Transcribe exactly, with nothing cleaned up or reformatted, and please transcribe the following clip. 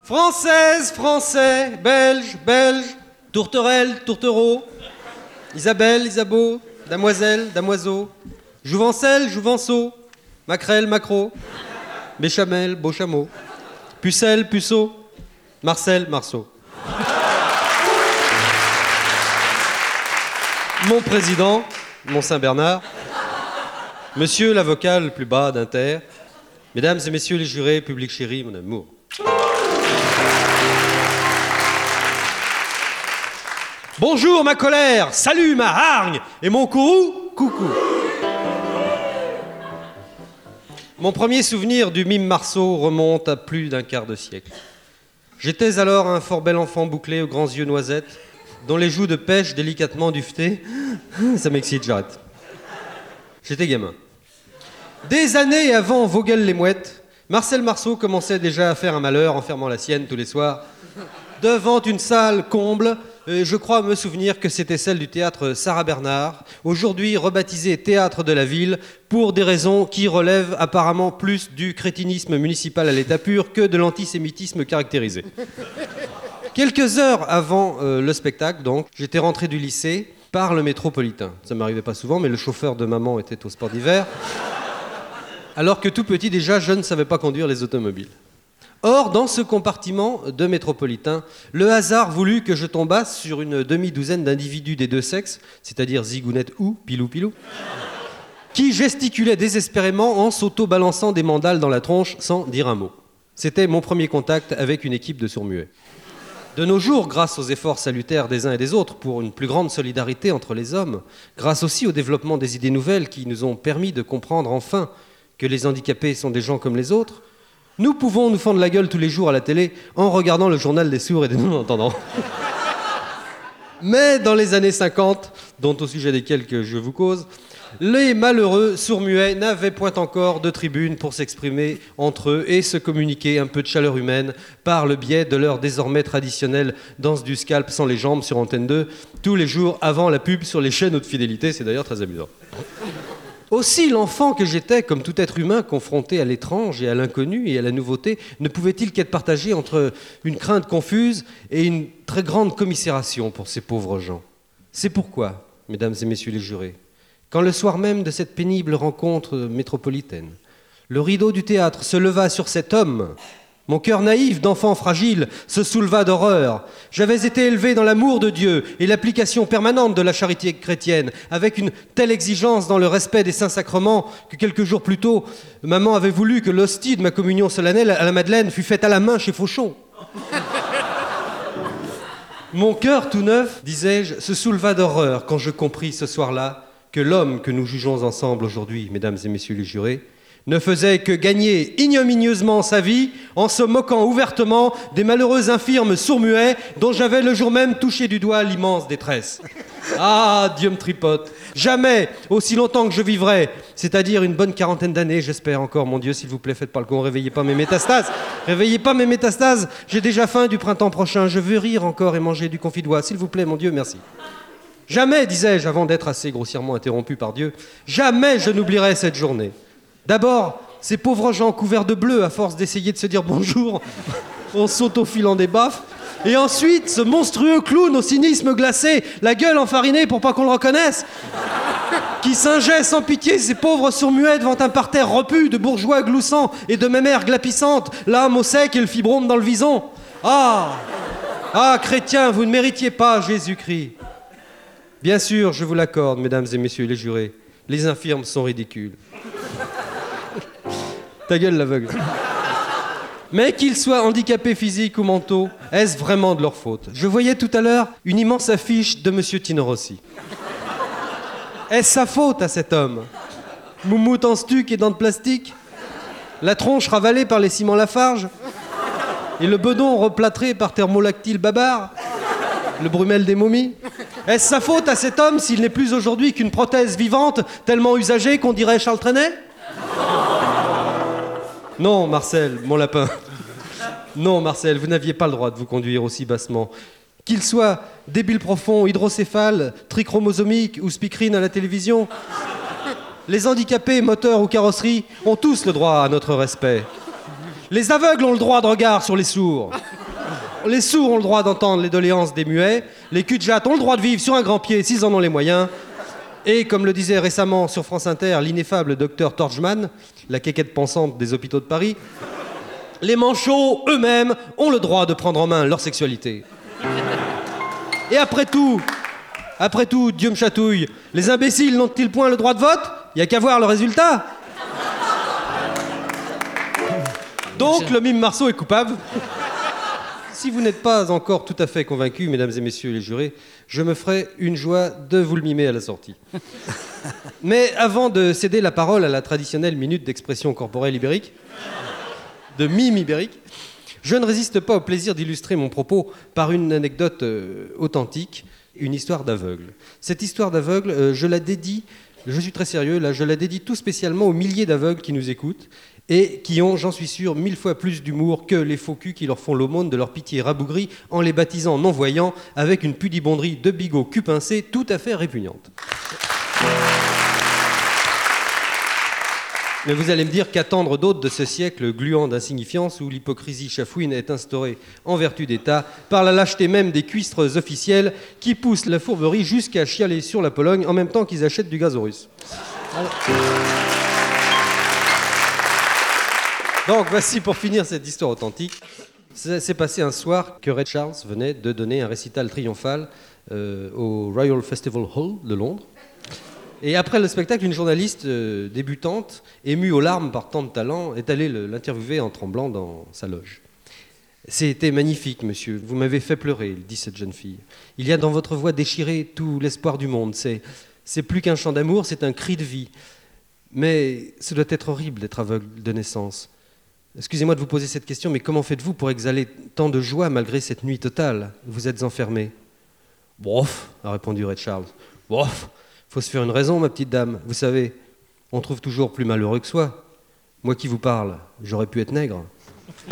Française, Français, Belge, Belge, Tourterelle, Tourtereau, Isabelle, Isabeau, Damoiselle, Damoiseau, Jouvencelle, Jouvenceau, Maquerelle, Macro, Béchamel, Beauchameau, Pucelle, Puceau, Marcel, Marceau. Mon président, mon Saint-Bernard, monsieur l'avocat le plus bas d'Inter, mesdames et messieurs les jurés, public chéri, mon amour. Bonjour ma colère, salut ma hargne, et mon courroux, coucou. Mon premier souvenir du mime Marceau remonte à plus d'un quart de siècle. J'étais alors un fort bel enfant bouclé aux grands yeux noisettes, dont les joues de pêche délicatement duvetées. Ça m'excite, j'arrête. J'étais gamin. Des années avant Vogel les mouettes, Marcel Marceau commençait déjà à faire un malheur en fermant la sienne tous les soirs, devant une salle comble. Je crois me souvenir que c'était celle du théâtre Sarah Bernard, aujourd'hui rebaptisé Théâtre de la Ville, pour des raisons qui relèvent apparemment plus du crétinisme municipal à l'état pur que de l'antisémitisme caractérisé. Quelques heures avant euh, le spectacle, donc, j'étais rentré du lycée par le métropolitain. Ça ne m'arrivait pas souvent, mais le chauffeur de maman était au sport d'hiver. Alors que tout petit, déjà, je ne savais pas conduire les automobiles. Or, dans ce compartiment de métropolitain, le hasard voulut que je tombasse sur une demi-douzaine d'individus des deux sexes, c'est-à-dire zigounette ou pilou-pilou, qui gesticulaient désespérément en s'auto-balançant des mandales dans la tronche sans dire un mot. C'était mon premier contact avec une équipe de sourds-muets. De nos jours, grâce aux efforts salutaires des uns et des autres pour une plus grande solidarité entre les hommes, grâce aussi au développement des idées nouvelles qui nous ont permis de comprendre enfin que les handicapés sont des gens comme les autres, nous pouvons nous fendre la gueule tous les jours à la télé en regardant le journal des sourds et des non-entendants. Mais dans les années cinquante, dont au sujet desquelles que je vous cause, les malheureux sourds-muets n'avaient point encore de tribune pour s'exprimer entre eux et se communiquer un peu de chaleur humaine par le biais de leur désormais traditionnelle danse du scalp sans les jambes sur Antenne deux, tous les jours avant la pub sur les chaînes haute fidélité. C'est d'ailleurs très amusant. Aussi, l'enfant que j'étais, comme tout être humain confronté à l'étrange et à l'inconnu et à la nouveauté, ne pouvait-il qu'être partagé entre une crainte confuse et une très grande commisération pour ces pauvres gens. C'est pourquoi, mesdames et messieurs les jurés, quand le soir même de cette pénible rencontre métropolitaine, le rideau du théâtre se leva sur cet homme, mon cœur naïf d'enfant fragile se souleva d'horreur. J'avais été élevé dans l'amour de Dieu et l'application permanente de la charité chrétienne, avec une telle exigence dans le respect des saints sacrements que quelques jours plus tôt, maman avait voulu que l'hostie de ma communion solennelle à la Madeleine fût faite à la main chez Fauchon. Mon cœur tout neuf, disais-je, se souleva d'horreur quand je compris ce soir-là que l'homme que nous jugeons ensemble aujourd'hui, mesdames et messieurs les jurés, ne faisait que gagner ignominieusement sa vie en se moquant ouvertement des malheureux infirmes sourds-muets dont j'avais le jour même touché du doigt l'immense détresse. Ah, Dieu me tripote. Jamais, aussi longtemps que je vivrai, c'est-à-dire une bonne quarantaine d'années, j'espère encore, mon Dieu, s'il vous plaît, faites pas le con, réveillez pas mes métastases. Réveillez pas mes métastases, j'ai déjà faim du printemps prochain, je veux rire encore et manger du confit d'oie, s'il vous plaît, mon Dieu, merci. Jamais, disais-je, avant d'être assez grossièrement interrompu par Dieu, jamais je n'oublierai cette journée. D'abord, ces pauvres gens couverts de bleu à force d'essayer de se dire bonjour en s'autofilant des baffes. Et ensuite, ce monstrueux clown au cynisme glacé, la gueule enfarinée pour pas qu'on le reconnaisse, qui singeait sans pitié ces pauvres sourds-muets devant un parterre repu de bourgeois gloussants et de mémères glapissantes, l'âme au sec et le fibrome dans le vison. Ah, ah, chrétiens, vous ne méritiez pas Jésus-Christ. Bien sûr, je vous l'accorde, mesdames et messieurs les jurés, les infirmes sont ridicules. Ta gueule, l'aveugle. Mais qu'ils soient handicapés physiques ou mentaux, est-ce vraiment de leur faute? Je voyais tout à l'heure une immense affiche de Monsieur Tino Rossi. Est-ce sa faute à cet homme? Moumoute en stuc et dents de plastique? La tronche ravalée par les ciments Lafarge? Et le bedon replâtré par thermolactyle babar? Le brumel des momies? Est-ce sa faute à cet homme s'il n'est plus aujourd'hui qu'une prothèse vivante, tellement usagée qu'on dirait Charles Trenet? Non, Marcel, mon lapin. Non, Marcel, vous n'aviez pas le droit de vous conduire aussi bassement. Qu'il soit débile profond, hydrocéphale, trichromosomique ou speakerine à la télévision, les handicapés, moteurs ou carrosserie, ont tous le droit à notre respect. Les aveugles ont le droit de regard sur les sourds. Les sourds ont le droit d'entendre les doléances des muets. Les cul-de-jatte ont le droit de vivre sur un grand pied s'ils en ont les moyens. Et comme le disait récemment sur France Inter l'ineffable docteur Torchman, la quéquette pensante des hôpitaux de Paris, les manchots eux-mêmes ont le droit de prendre en main leur sexualité. Et après tout, après tout, Dieu me chatouille, les imbéciles n'ont-ils point le droit de vote? Il n'y a qu'à voir le résultat. Donc le mime Marceau est coupable. Si vous n'êtes pas encore tout à fait convaincus, mesdames et messieurs les jurés, je me ferai une joie de vous le mimer à la sortie. Mais avant de céder la parole à la traditionnelle minute d'expression corporelle ibérique, de mime ibérique, je ne résiste pas au plaisir d'illustrer mon propos par une anecdote euh, authentique, une histoire d'aveugle. Cette histoire d'aveugle, euh, je la dédie, je suis très sérieux, là, je la dédie tout spécialement aux milliers d'aveugles qui nous écoutent et qui ont, j'en suis sûr, mille fois plus d'humour que les faux culs qui leur font l'aumône de leur pitié rabougrie en les baptisant non-voyants avec une pudibonderie de bigot cul pincé tout à fait répugnante. Mais vous allez me dire qu'attendre d'autres de ce siècle gluant d'insignifiance où l'hypocrisie chafouine est instaurée en vertu d'État par la lâcheté même des cuistres officiels qui poussent la fourberie jusqu'à chialer sur la Pologne en même temps qu'ils achètent du gaz russe. Alors... Donc voici pour finir cette histoire authentique. Ça s'est passé un soir que Ray Charles venait de donner un récital triomphal euh, au Royal Festival Hall de Londres. Et après le spectacle, une journaliste euh, débutante, émue aux larmes par tant de talent, est allée le, l'interviewer en tremblant dans sa loge. « C'était magnifique, monsieur. Vous m'avez fait pleurer, dit cette jeune fille. Il y a dans votre voix déchirée tout l'espoir du monde. C'est, c'est plus qu'un chant d'amour, c'est un cri de vie. Mais ce doit être horrible d'être aveugle de naissance. Excusez-moi de vous poser cette question, mais comment faites-vous pour exhaler tant de joie malgré cette nuit totale? Vous êtes enfermé. »« Bof, a répondu Ray Charles. Bof. Faut se faire une raison, ma petite dame. Vous savez, on trouve toujours plus malheureux que soi. Moi qui vous parle, j'aurais pu être nègre. »